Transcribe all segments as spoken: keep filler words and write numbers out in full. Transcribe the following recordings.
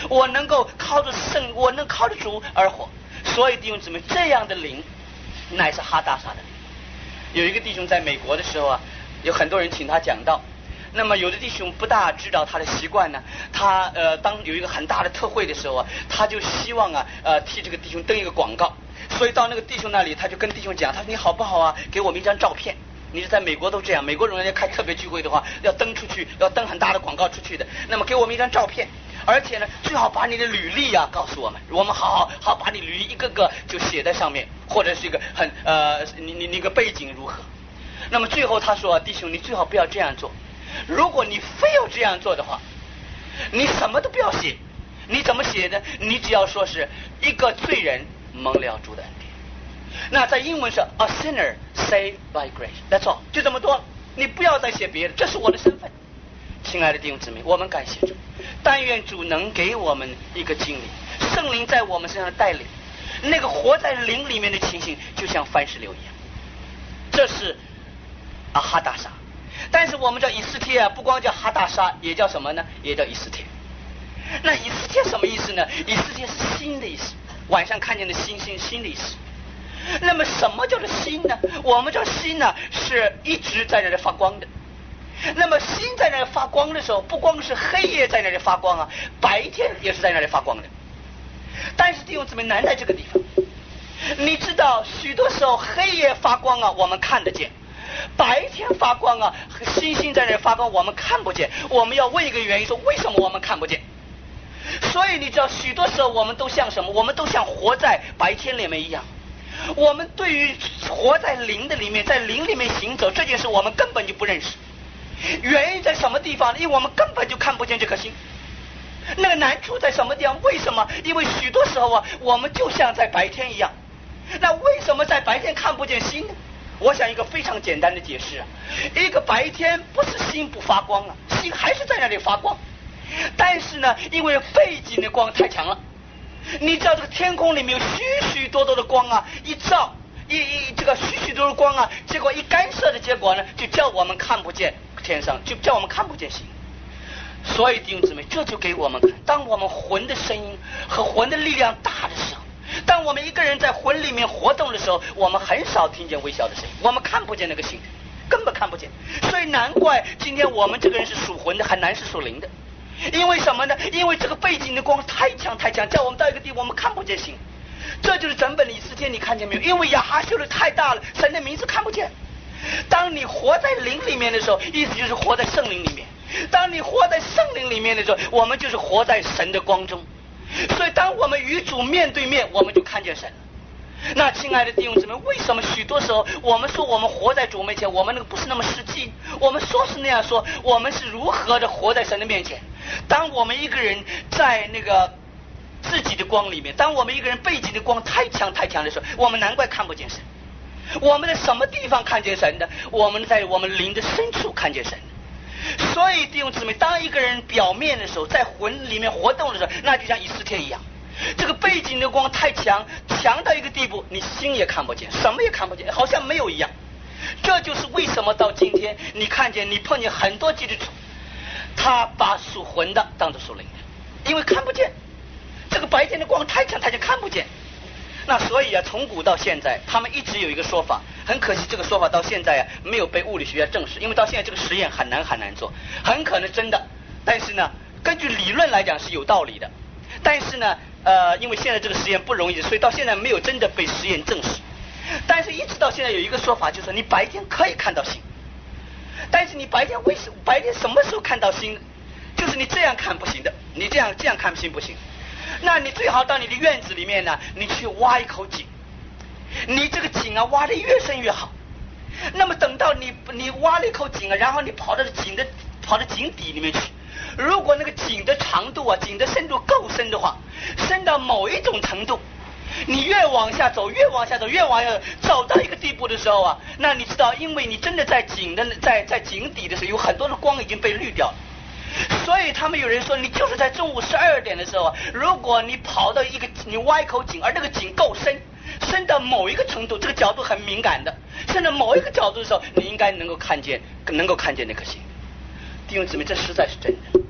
我能够靠着圣，我能靠着主而活。所以弟兄姊妹，这样的灵乃是哈大撒的灵。有一个弟兄在美国的时候啊，有很多人请他讲道。那么有的弟兄不大知道他的习惯呢，他呃当有一个很大的特会的时候啊，他就希望啊呃替这个弟兄登一个广告，所以到那个弟兄那里，他就跟弟兄讲，他说你好不好啊，给我们一张照片。你是在美国都这样，美国人家开特别聚会的话，要登出去，要登很大的广告出去的。那么给我们一张照片，而且呢，最好把你的履历啊告诉我们，我们好好好把你履历一个个就写在上面，或者是一个很呃你你那个背景如何。那么最后他说，弟兄，你最好不要这样做。如果你非要这样做的话，你什么都不要写。你怎么写呢？你只要说是一个罪人蒙了主的恩典。那在英文是 a sinner saved by grace，that's all， 就这么多。你不要再写别的，这是我的身份。亲爱的弟兄姊妹，我们感谢主，但愿主能给我们一个经历，圣灵在我们身上的带领，那个活在灵里面的情形，就像番石榴一样。这是啊哈大沙。但是我们叫以斯帖啊，不光叫哈大沙，也叫什么呢？也叫以斯帖。那以斯帖什么意思呢？以斯帖是星的意思，晚上看见的星星，星的意思。那么什么叫做星呢？我们叫星呢，是一直在那里发光的。那么星在那里发光的时候，不光是黑夜在那里发光啊，白天也是在那里发光的。但是弟兄姊妹，难在这个地方，你知道许多时候黑夜发光啊，我们看得见。白天发光啊，星星在那发光，我们看不见。我们要问一个原因，说为什么我们看不见？所以你知道，许多时候我们都像什么？我们都像活在白天里面一样。我们对于活在灵的里面，在灵里面行走这件事，我们根本就不认识。原因在什么地方呢？因为我们根本就看不见这颗星。那个难处在什么地方？为什么？因为许多时候啊，我们就像在白天一样。那为什么在白天看不见星呢？我想一个非常简单的解释啊，一个白天不是星不发光啊，星还是在那里发光，但是呢，因为背景的光太强了，你知道这个天空里面有许许多多的光啊，一照一一这个许许多多的光啊，结果一干涉的结果呢，就叫我们看不见天上，就叫我们看不见星。所以弟兄姊妹，这就给我们看，当我们魂的声音和魂的力量大的时候，当我们一个人在魂里面活动的时候，我们很少听见微小的声音，我们看不见那个星，根本看不见。所以难怪今天我们这个人是属魂的，很难是属灵的。因为什么呢？因为这个背景的光太强太强，叫我们到一个地方我们看不见星。这就是整本的以斯帖，你看见没有？因为亚哈修的太大了，神的名字看不见。当你活在灵里面的时候，意思就是活在圣灵里面。当你活在圣灵里面的时候，我们就是活在神的光中。所以当我们与主面对面，我们就看见神了。那亲爱的弟兄姊妹，为什么许多时候我们说我们活在主面前，我们那个不是那么实际？我们说是那样说，我们是如何的活在神的面前？当我们一个人在那个自己的光里面，当我们一个人背景的光太强太强的时候，我们难怪看不见神。我们在什么地方看见神的？我们在我们灵的深处看见神。所以弟兄姊妹，当一个人表面的时候，在魂里面活动的时候，那就像以斯帖一样，这个背景的光太强，强到一个地步，你心也看不见，什么也看不见，好像没有一样。这就是为什么到今天你看见你碰见很多基督徒，他把属魂的当作属灵的，因为看不见这个白天的光太强，他就看不见。那所以啊，从古到现在，他们一直有一个说法，很可惜这个说法到现在啊没有被物理学家证实，因为到现在这个实验很难很难做，很可能真的，但是呢，根据理论来讲是有道理的，但是呢，呃，因为现在这个实验不容易，所以到现在没有真的被实验证实。但是一直到现在有一个说法，就是说你白天可以看到星，但是你白天为什么白天什么时候看到星？就是你这样看不行的，你这样这样看星不行。那你最好到你的院子里面呢，你去挖一口井，你这个井啊挖得越深越好。那么等到你你挖了一口井啊，然后你跑到井的跑到井底里面去，如果那个井的长度啊，井的深度够深的话，深到某一种程度，你越往下走越往下走越往下走到一个地步的时候啊，那你知道，因为你真的在井的在在井底的时候，有很多的光已经被滤掉了。所以他们有人说，你就是在中午十二点的时候，如果你跑到一个你挖一口井，而这个井够深，深到某一个程度，这个角度很敏感的，深到某一个角度的时候，你应该能够看见能够看见那颗星。弟兄姊妹，这实在是真的。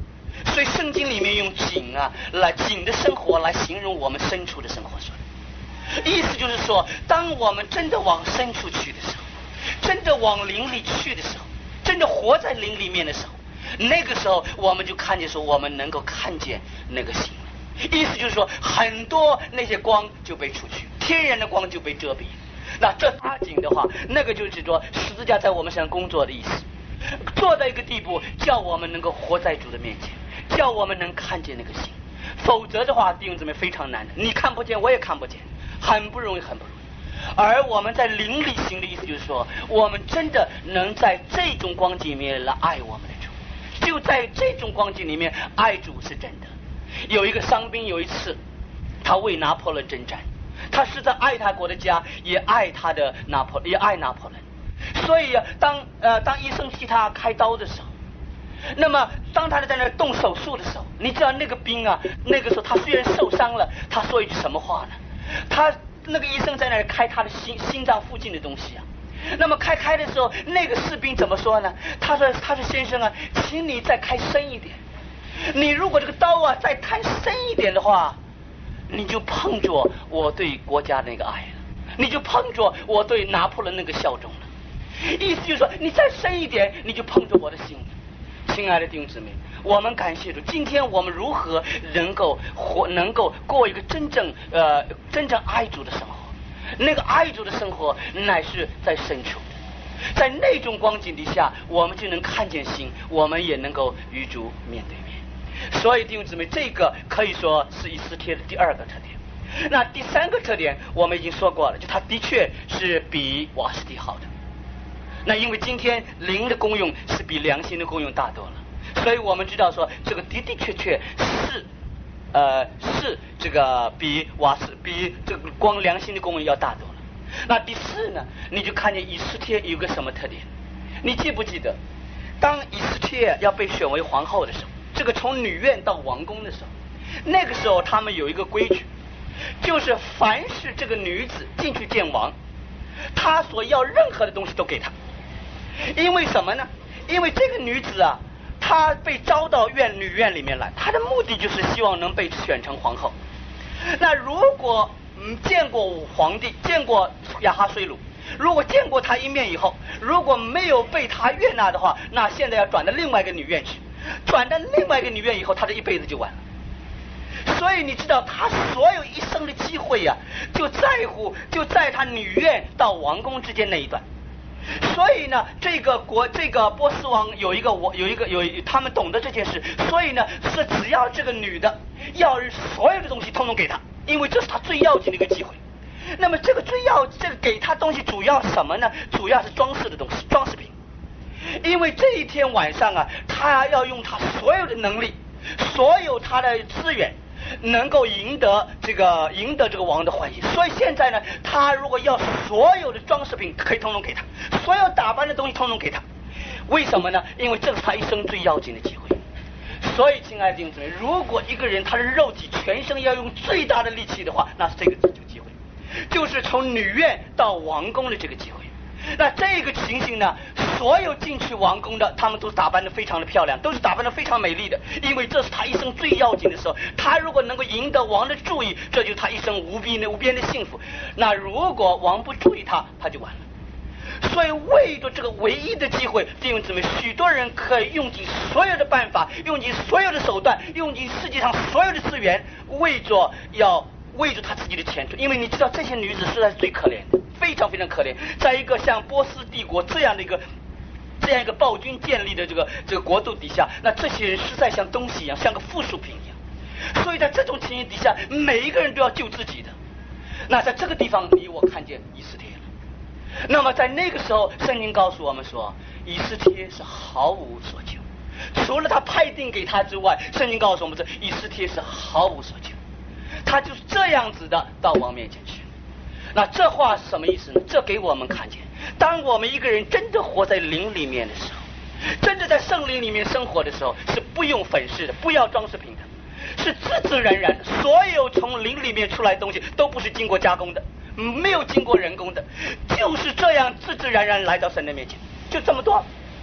所以圣经里面用井啊来井的生活来形容我们深处的生活说的，意思就是说，当我们真的往深处去的时候，真的往灵里去的时候，真的活在灵里面的时候，那个时候我们就看见说我们能够看见那个星了。意思就是说，很多那些光就被除去，天然的光就被遮蔽。那这大井的话，那个就是说十字架在我们身上工作的意思，做到一个地步，叫我们能够活在主的面前，叫我们能看见那个星。否则的话，弟兄姊妹非常难的，你看不见，我也看不见，很不容易，很不容易。而我们在灵里行的意思就是说，我们真的能在这种光景里面来爱我们的主，就在这种光景里面爱主是真的。有一个伤兵，有一次他为拿破仑征战，他是在爱他国的家，也爱他的拿破，也爱拿破仑。所以啊，当呃当医生替他开刀的时候，那么当他在那动手术的时候，你知道那个兵啊，那个时候他虽然受伤了，他说一句什么话呢？他那个医生在那儿开他的心心脏附近的东西啊。那么开开的时候，那个士兵怎么说呢？他说：“他说先生啊，请你再开深一点。你如果这个刀啊再探深一点的话，你就碰着我对国家那个爱了，你就碰着我对拿破仑那个效忠了。意思就是说，你再深一点，你就碰着我的心了。”亲爱的弟兄姊妹，我们感谢主，今天我们如何能够活，能够过一个真正呃真正爱主的生活？那个爱主的生活，乃是在深处的，在那种光景底下，我们就能看见星，我们也能够与主面对面。所以弟兄姊妹，这个可以说是以斯帖的第二个特点。那第三个特点我们已经说过了，就它的确是比瓦斯蒂好的。那因为今天灵的功用是比良心的功用大多了，所以我们知道说这个的的确确是呃是这个比瓦斯比这个光良心的功用要大多了。那第四呢，你就看见以斯帖有个什么特点？你记不记得，当以斯帖要被选为皇后的时候，这个从女院到王宫的时候，那个时候他们有一个规矩，就是凡是这个女子进去见王，她所要任何的东西都给她。因为什么呢？因为这个女子啊，她被招到院女院里面来，她的目的就是希望能被选成皇后。那如果嗯见过皇帝，见过亚哈水鲁，如果见过他一面以后，如果没有被他悦纳的话，那现在要转到另外一个女院去，转到另外一个女院以后，他这一辈子就完了。所以你知道，他所有一生的机会呀、啊，就在乎就在他女院到王宫之间那一段。所以呢，这个国这个波斯王有一个我有一个有他们懂得这件事，所以呢是只要这个女的要所有的东西通通给他，因为这是他最要紧的一个机会。那么这个最要这个给他东西主要什么呢？主要是装饰的东西，装饰品。因为这一天晚上啊，他要用他所有的能力，所有他的资源，能够赢得这个赢得这个王的欢心。所以现在呢，他如果要所有的装饰品，可以通通给他，所有打扮的东西通通给他。为什么呢？因为这是他一生最要紧的机会。所以亲爱的弟兄姊妹，如果一个人他的肉体全身要用最大的力气的话，那是这个这个机会，就是从女院到王宫的这个机会。那这个情形呢，所有进去王宫的，他们都是打扮得非常的漂亮，都是打扮得非常美丽的，因为这是他一生最要紧的时候。他如果能够赢得王的注意，这就是他一生无边的无边的幸福。那如果王不注意他，他就完了。所以为着这个唯一的机会，弟兄姊妹，许多人可以用尽所有的办法，用尽所有的手段，用尽世界上所有的资源，为着要为着他自己的前途。因为你知道，这些女子实在是最可怜的，非常非常可怜。在一个像波斯帝国这样的一个这样一个暴君建立的这个这个国度底下，那这些人实在像东西一样，像个附属品一样。所以在这种情形底下，每一个人都要救自己的。那在这个地方，你我看见以斯帖了。那么在那个时候，圣经告诉我们说，以斯帖是毫无所求，除了他派定给他之外，圣经告诉我们说，以斯帖是毫无所求，他就是这样子的到王面前去。那这话是什么意思呢？这给我们看见，当我们一个人真的活在灵里面的时候，真的在圣灵里面生活的时候，是不用粉饰的，不要装饰品的，是自自然然的。所有从灵里面出来的东西都不是经过加工的，没有经过人工的，就是这样自自然然来到神的面前，就这么多。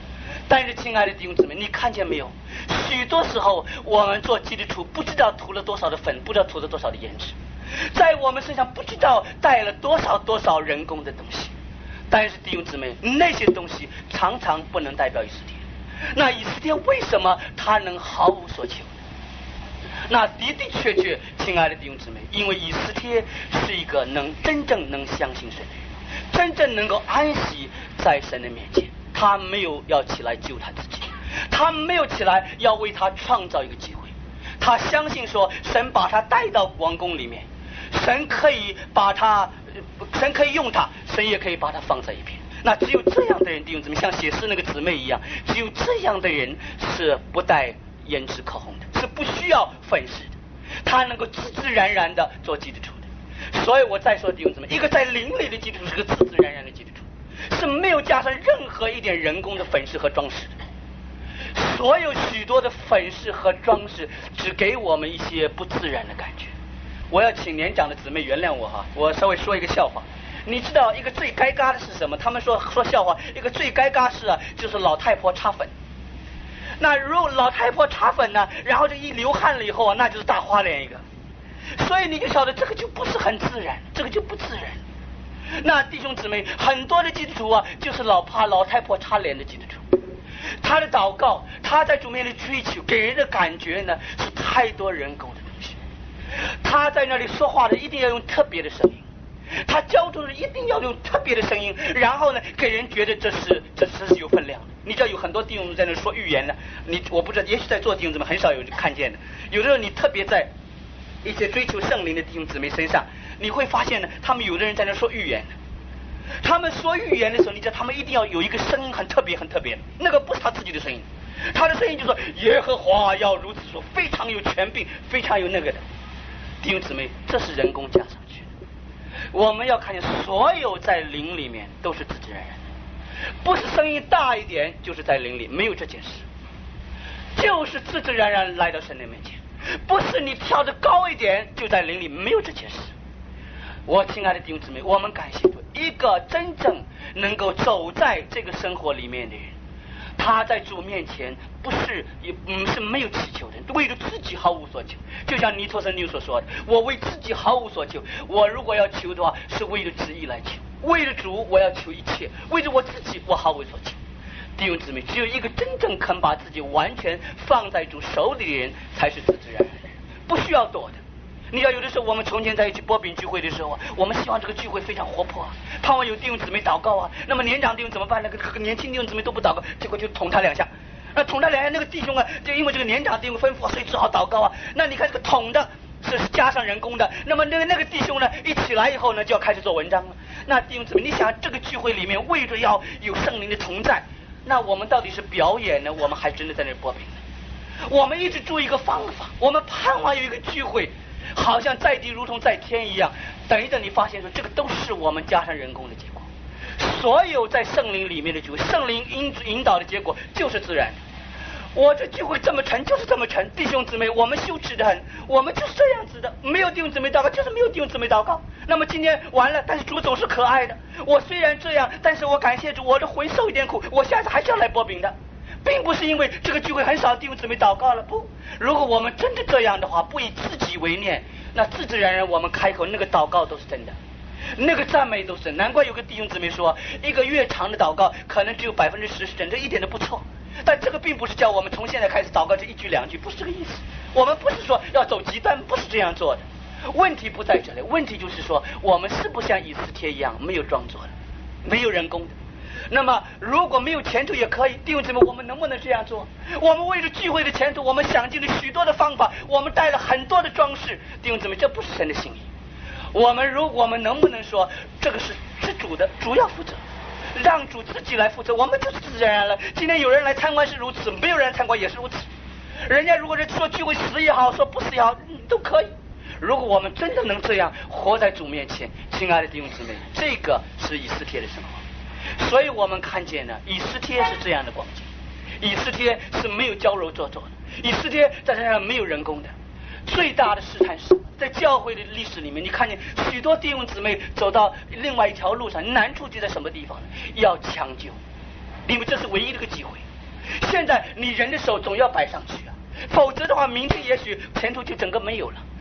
但是亲爱的弟兄姊妹，你看见没有？许多时候我们做基督徒不知道涂了多少的粉，不知道涂了多少的胭脂，在我们身上不知道带了多少多少人工的东西。但是弟兄姊妹，那些东西常常不能代表以斯帖。那以斯帖为什么他能毫无所求呢？那的的确确，亲爱的弟兄姊妹，因为以斯帖是一个能真正能相信神的人，真正能够安息在神的面前。他没有要起来救他自己，他没有起来要为他创造一个机会。他相信说，神把他带到王宫里面，神可以把他，神可以用他，神也可以把他放在一边。那只有这样的人，弟兄姊妹，像写诗那个姊妹一样，只有这样的人是不带胭脂口红的，是不需要粉饰的，他能够自自然然的做基督徒的。所以我再说弟兄姊妹，一个在灵里的基督徒是个自自然然的基督徒，是没有加上任何一点人工的粉饰和装饰的。所有许多的粉饰和装饰只给我们一些不自然的感觉。我要请年长的姊妹原谅我哈，我稍微说一个笑话。你知道一个最该嘎的是什么？他们说说笑话，一个最该嘎是啊，就是老太婆擦粉。那如果老太婆擦粉呢，然后这一流汗了以后啊，那就是大花脸一个。所以你就晓得这个就不是很自然，这个就不自然。那弟兄姊妹，很多的基督徒啊，就是老怕老太婆擦脸的基督徒。他的祷告，他在主面前追求，给人的感觉呢是太多人工的东西。他在那里说话的一定要用特别的声音，他交通的一定要用特别的声音，然后呢，给人觉得这是这是有分量的。你知道有很多弟兄在那说预言的，你我不知道，也许在座弟兄姊妹很少有看见的。有的时候你特别在一些追求圣灵的弟兄姊妹身上，你会发现呢，他们有的人在那说预言的。他们说预言的时候，你知道他们一定要有一个声音很特别很特别的，那个不是他自己的声音，他的声音就说耶和华要如此说，非常有权柄，非常有那个的。弟兄姊妹，这是人工加上去的。我们要看见所有在灵里面都是自自然然的，不是声音大一点就是在灵里，没有这件事，就是自自然然来到神的面前。不是你跳得高一点就在灵里，没有这件事。我亲爱的弟兄姊妹，我们感谢主，一个真正能够走在这个生活里面的人，他在主面前不是也嗯是没有祈求的，为了自己毫无所求。就像尼托生牛所说的，我为自己毫无所求，我如果要求的话，是为了旨意来求，为了主我要求一切，为了我自己我毫无所求。弟兄姊妹，只有一个真正肯把自己完全放在主手里的人，才是自自然然的人，不需要躲的。你知道有的时候我们从前在一起波饼聚会的时候啊，我们希望这个聚会非常活泼啊，盼望有弟兄姊妹祷告啊。那么年长弟兄怎么办？那个年轻弟兄姊妹都不祷告，结果就捅他两下。那捅他两下，那个弟兄啊，就因为这个年长弟兄吩咐，所以只好祷告啊。那你看这个捅的是加上人工的，那么那个那个弟兄呢，一起来以后呢，就要开始做文章了。那弟兄姊妹，你想这个聚会里面为着要有圣灵的同在，那我们到底是表演呢，我们还真的在那波饼呢？我们一直注意一个方法，我们盼望有一个聚会，好像在地如同在天一样。等一等，你发现说这个都是我们加上人工的结果。所有在圣灵里面的聚会，圣灵引引导的结果就是自然的。我这聚会这么沉就是这么沉，弟兄姊妹，我们羞耻的很，我们就是这样子的，没有弟兄姊妹祷告就是没有弟兄姊妹祷告。那么今天完了，但是主总是可爱的，我虽然这样，但是我感谢主，我的魂受一点苦，我下次还是要来波饼的，并不是因为这个聚会很少弟兄姊妹祷告了，不，如果我们真的这样的话，不以自己为念，那自自然然我们开口那个祷告都是真的，那个赞美都是真。难怪有个弟兄姊妹说，一个越长的祷告可能只有百分之十是真，这一点都不错。但这个并不是叫我们从现在开始祷告这一句两句，不是这个意思。我们不是说要走极端，不是这样做的。问题不在这里，问题就是说我们是不像以斯帖一样没有装作的，没有人工的。那么如果没有前途也可以，弟兄姊妹，我们能不能这样做？我们为了聚会的前途，我们想尽了许多的方法，我们带了很多的装饰，弟兄姊妹，这不是神的心意。我们如果我们能不能说这个是是主的，主要负责，让主自己来负责，我们就是自然了。今天有人来参观是如此，没有人来参观也是如此。人家如果是说聚会死也好，说不死也好，都可以。如果我们真的能这样活在主面前，亲爱的弟兄姊妹，这个是以斯帖的生活。所以我们看见呢，以斯帖是这样的光景，以斯帖是没有娇柔做作的，以斯帖在身上没有人工的。最大的试探是在教会的历史里面，你看见许多弟兄姊妹走到另外一条路上，难处就在什么地方呢？要抢救，因为这是唯一的一个机会。 现在你人的手总要摆上去啊，否则的话，明天也许前途就整个没有了。